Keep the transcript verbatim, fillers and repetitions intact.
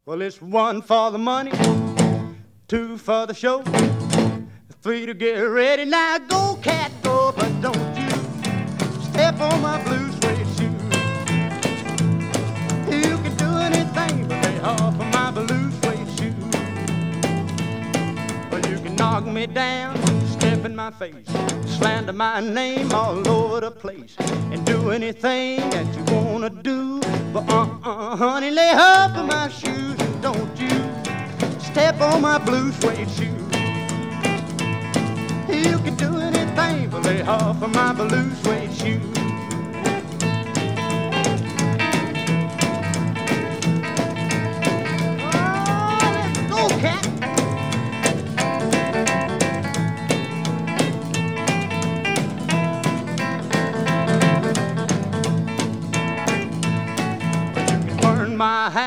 Well, it's one for the money, two for the show, three to get ready. Now go, cat, go, but don't you step on my blue suede shoe. You can do anything but lay off of my blue suede shoe. Well, you can knock me down, step in my face, slander my name all over the place, and do anything that you wanna do. But uh-uh, honey, lay off of my shoes, and don't you step on my blue suede shoe. You can do anything but lay off of my blue suede shoe.